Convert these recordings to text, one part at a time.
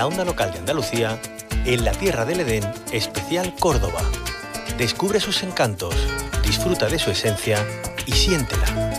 la onda local de Andalucía, en la Tierra del Edén, especial Córdoba. Descubre sus encantos, disfruta de su esencia y siéntela.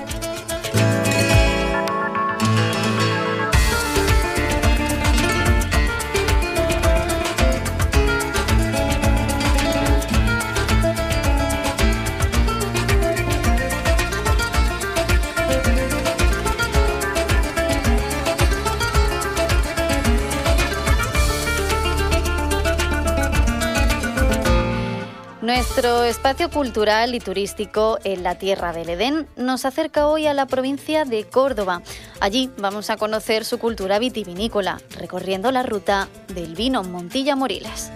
Nuestro espacio cultural y turístico en la Tierra del Edén nos acerca hoy a la provincia de Córdoba. Allí vamos a conocer su cultura vitivinícola, recorriendo la ruta del vino Montilla Moriles.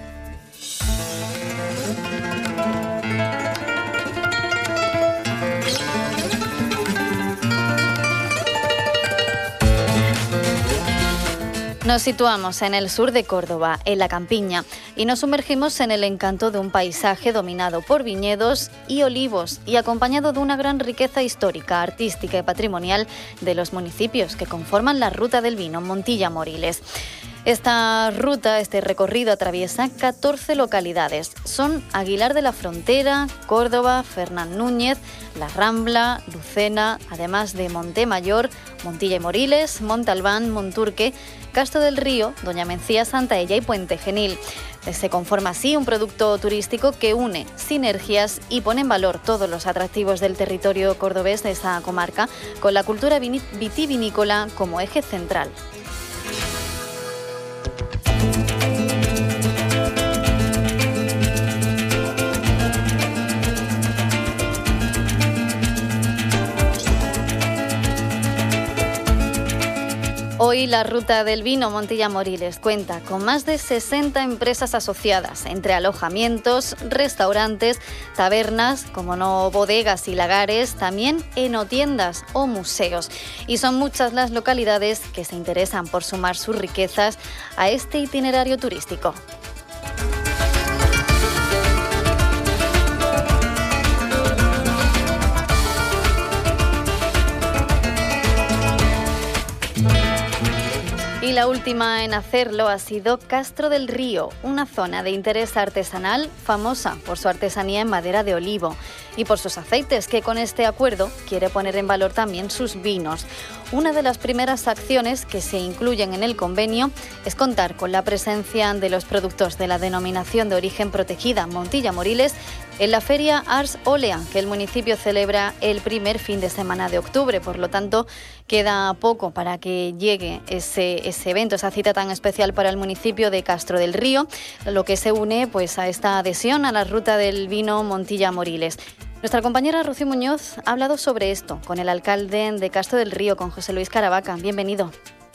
Nos situamos en el sur de Córdoba, en la campiña, y nos sumergimos en el encanto de un paisaje dominado por viñedos y olivos y acompañado de una gran riqueza histórica, artística y patrimonial de los municipios que conforman la ruta del vino Montilla Moriles. Esta ruta, este recorrido atraviesa 14 localidades. Son Aguilar de la Frontera, Córdoba, Fernán Núñez, La Rambla, Lucena, además de Montemayor, Montilla y Moriles, Montalbán, Monturque, Castro del Río, Doña Mencía, Santaella y Puente Genil. Se conforma así un producto turístico que une sinergias y pone en valor todos los atractivos del territorio cordobés de esa comarca, con la cultura vitivinícola como eje central. Hoy la ruta del vino Montilla Moriles cuenta con más de 60 empresas asociadas, entre alojamientos, restaurantes, tabernas, como no bodegas y lagares, también enotiendas o museos. Y son muchas las localidades que se interesan por sumar sus riquezas a este itinerario turístico. Y la última en hacerlo ha sido Castro del Río, una zona de interés artesanal famosa por su artesanía en madera de olivo y por sus aceites, que con este acuerdo quiere poner en valor también sus vinos. Una de las primeras acciones que se incluyen en el convenio es contar con la presencia de los productos de la denominación de origen protegida Montilla Moriles en la feria Ars Olea, que el municipio celebra el primer fin de semana de octubre. Por lo tanto, queda poco para que llegue ese evento, esa cita tan especial para el municipio de Castro del Río, lo que se une pues a esta adhesión a la ruta del vino Montilla Moriles. Nuestra compañera Rocío Muñoz ha hablado sobre esto con el alcalde de Castro del Río, con José Luis Caravaca. Bienvenido.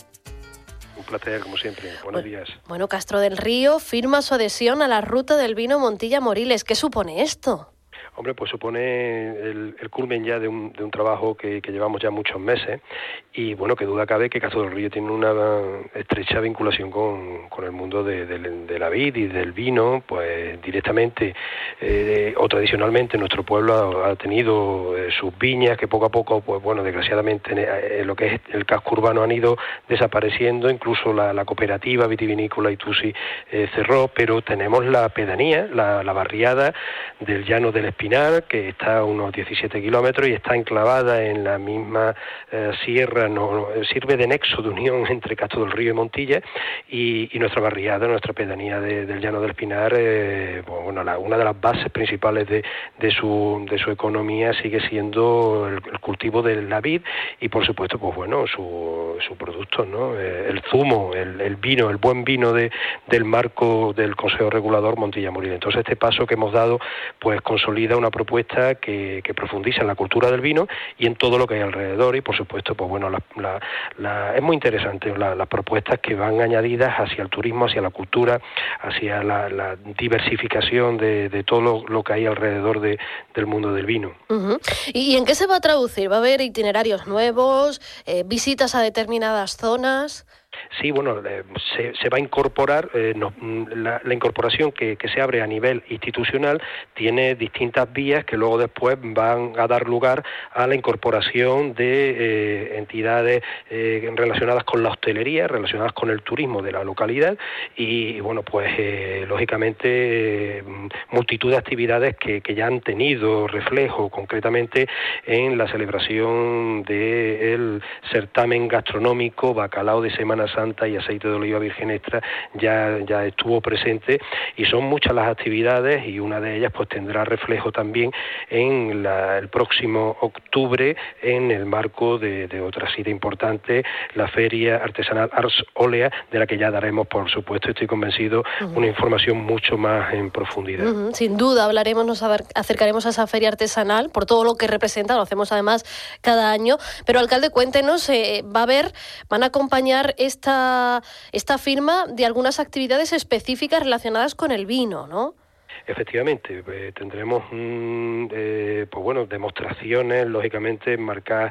Un placer, como siempre. Buenos días. Bueno, Castro del Río firma su adhesión a la ruta del vino Montilla Moriles. ¿Qué supone esto? Hombre, pues supone el culmen ya de un trabajo que llevamos ya muchos meses y, bueno, que duda cabe que Castro del Río tiene una estrecha vinculación con el mundo de la vid y del vino, pues directamente o tradicionalmente nuestro pueblo ha tenido sus viñas que poco a poco, pues bueno, desgraciadamente en lo que es el casco urbano han ido desapareciendo, incluso la cooperativa vitivinícola Itusi cerró, pero tenemos la pedanía, la barriada del Llano del Espinar, que está a unos 17 kilómetros y está enclavada en la misma sierra, sirve de nexo de unión entre Castro del Río y Montilla, y nuestra barriada, nuestra pedanía del Llano del Espinar, bueno, una de las bases principales de su economía sigue siendo el cultivo de la vid y, por supuesto, pues bueno, su producto, ¿no? El zumo, el vino, el buen vino del marco del Consejo Regulador Montilla Moriles. Entonces, este paso que hemos dado, pues consolida una propuesta que profundiza en la cultura del vino y en todo lo que hay alrededor, y por supuesto, pues bueno, es muy interesante las propuestas que van añadidas hacia el turismo, hacia la cultura, hacia la diversificación de todo lo que hay alrededor del mundo del vino. Uh-huh. ¿Y en qué se va a traducir? ¿Va a haber itinerarios nuevos, visitas a determinadas zonas? Sí, bueno, se va a incorporar, la incorporación que se abre a nivel institucional tiene distintas vías que luego después van a dar lugar a la incorporación de entidades relacionadas con la hostelería, relacionadas con el turismo de la localidad y bueno, pues lógicamente multitud de actividades que ya han tenido reflejo concretamente en la celebración del certamen gastronómico Bacalao de Semana Santa y aceite de oliva virgen extra ya estuvo presente y son muchas las actividades y una de ellas pues tendrá reflejo también en el próximo octubre en el marco de otra cita importante, la Feria Artesanal Ars Olea, de la que ya daremos, por supuesto, estoy convencido, una información mucho más en profundidad. Sin duda hablaremos, nos acercaremos a esa feria artesanal por todo lo que representa, lo hacemos además cada año, pero alcalde, cuéntenos, van a acompañar esta firma de algunas actividades específicas relacionadas con el vino, ¿no? Efectivamente, tendremos demostraciones lógicamente enmarcadas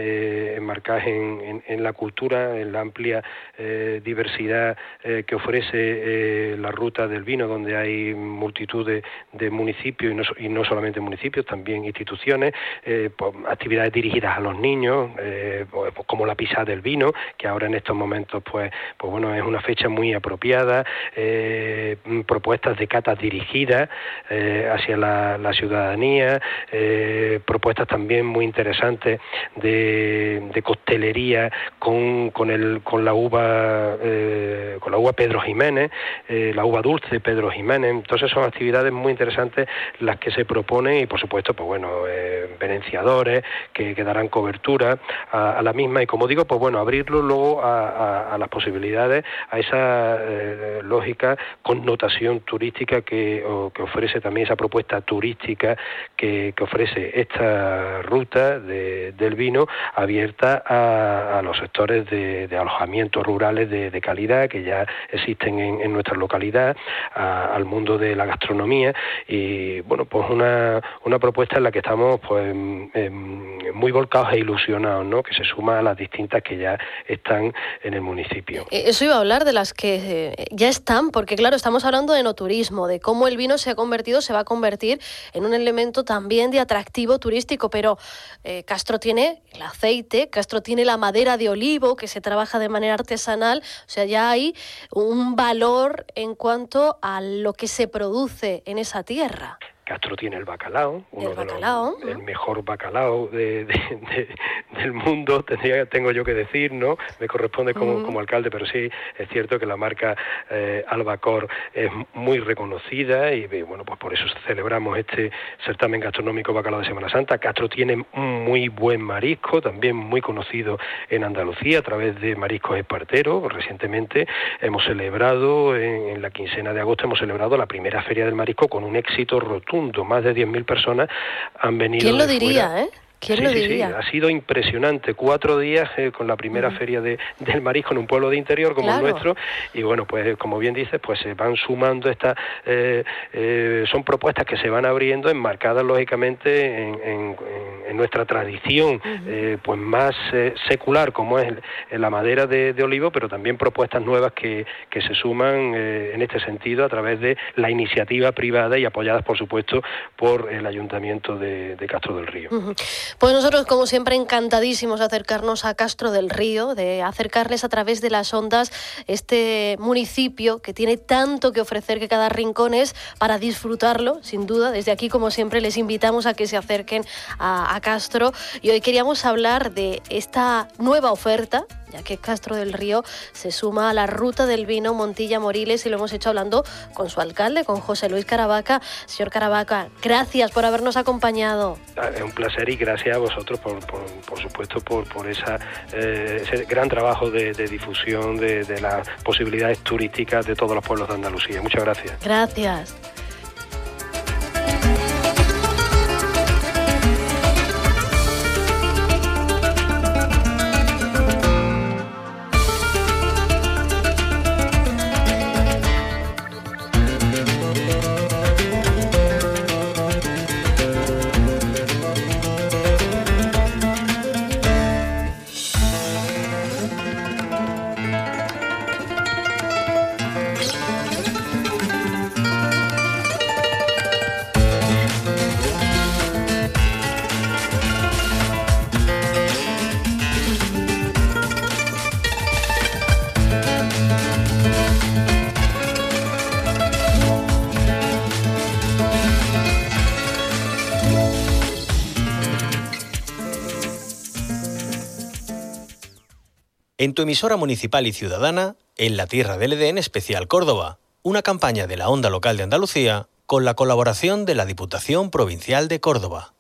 en la cultura, en la amplia diversidad que ofrece la ruta del vino, donde hay multitud de municipios y no solamente municipios, también instituciones, actividades dirigidas a los niños, como la pisada del vino, que ahora en estos momentos es una fecha muy apropiada, propuestas de catas dirigidas hacia la ciudadanía, propuestas también muy interesantes de coctelería con la uva Pedro Jiménez, la uva dulce Pedro Jiménez. Entonces son actividades muy interesantes las que se proponen y por supuesto venenciadores que darán cobertura a la misma y como digo abrirlo luego a las posibilidades, a esa lógica connotación turística que ofrece también esa propuesta turística que ofrece esta ruta del vino abierta a los sectores de alojamientos rurales de calidad que ya existen en nuestra localidad, al mundo de la gastronomía y una propuesta en la que estamos muy volcados e ilusionados, ¿no? Que se suma a las distintas que ya están en el municipio. Eso iba a hablar de las que ya están, porque claro, estamos hablando de enoturismo, de cómo el vino se va a convertir en un elemento también de atractivo turístico, pero Castro tiene el aceite, Castro tiene la madera de olivo que se trabaja de manera artesanal, o sea, ya hay un valor en cuanto a lo que se produce en esa tierra. Castro tiene el bacalao, el mejor bacalao del mundo, tengo yo que decir, ¿no? Me corresponde como alcalde, pero sí es cierto que la marca Albacor es muy reconocida y por eso celebramos este certamen gastronómico Bacalao de Semana Santa. Castro tiene un muy buen marisco, también muy conocido en Andalucía a través de Mariscos Espartero. Recientemente hemos celebrado, en la quincena de agosto, la primera Feria del Marisco con un éxito rotundo. Más de 10.000 personas han venido. ¿Quién lo diría, ¿Quién lo diría? Sí, ha sido impresionante. 4 días con la primera feria del marisco en un pueblo de interior como el nuestro y como bien dices, se van sumando estas son propuestas que se van abriendo enmarcadas lógicamente en nuestra tradición más secular como es la madera de olivo, pero también propuestas nuevas que se suman en este sentido a través de la iniciativa privada y apoyadas por supuesto por el Ayuntamiento de Castro del Río. Pues nosotros, como siempre, encantadísimos de acercarnos a Castro del Río, de acercarles a través de las ondas este municipio que tiene tanto que ofrecer, que cada rincón es para disfrutarlo, sin duda. Desde aquí, como siempre, les invitamos a que se acerquen a Castro. Y hoy queríamos hablar de esta nueva oferta, ya que Castro del Río se suma a la ruta del vino Montilla-Moriles y lo hemos hecho hablando con su alcalde, con José Luis Caravaca. Señor Caravaca, gracias por habernos acompañado. Es un placer y gracias a vosotros por supuesto por ese gran trabajo de difusión de las posibilidades turísticas de todos los pueblos de Andalucía. Muchas gracias. Gracias. En tu emisora municipal y ciudadana, En la Tierra del Edén Especial Córdoba, una campaña de la Onda Local de Andalucía con la colaboración de la Diputación Provincial de Córdoba.